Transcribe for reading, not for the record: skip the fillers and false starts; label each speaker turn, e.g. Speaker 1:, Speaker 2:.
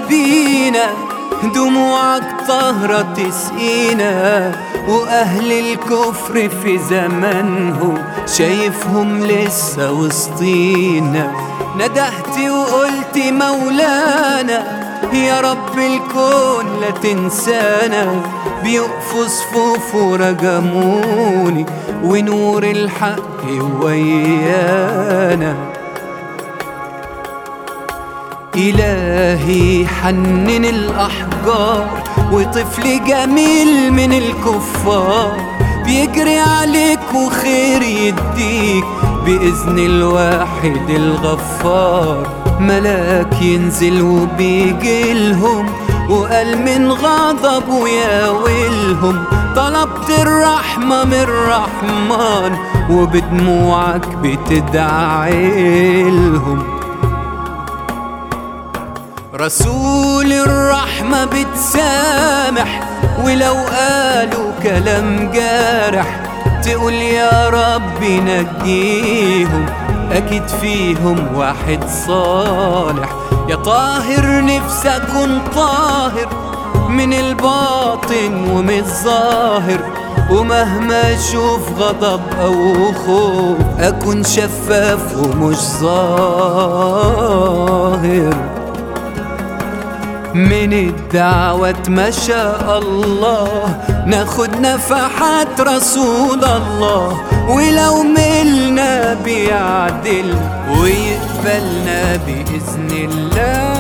Speaker 1: بينا، دموعك طهرة تسقينا، وأهل الكفر في زمانهم شايفهم لسه وسطينا. ندهت وقلت مولانا يا رب الكون لا تنسانا، بيقفوا صفوف ورجموني ونور الحق ويانا. إلهي حنن الأحجار وطفل جميل من الكفار بيجري عليك وخير يديك بإذن الواحد الغفار. ملاك ينزل وبيجيلهم وقال من غضبه يا ويلهم، طلبت الرحمة من الرحمن وبدموعك بتدعيلهم. رسول الرحمة بتسامح ولو قالوا كلام جارح، تقول يا رب نجيهم أكيد فيهم واحد صالح. يا طاهر نفسي أكون طاهر من الباطن ومن الظاهر، ومهما أشوف غضب أو خوف أكون شفاف ومش ظاهر. من الدعوة ما شاء الله ناخد نفحات رسول الله، ولو ملنا بيعدل ويقبلنا بإذن الله.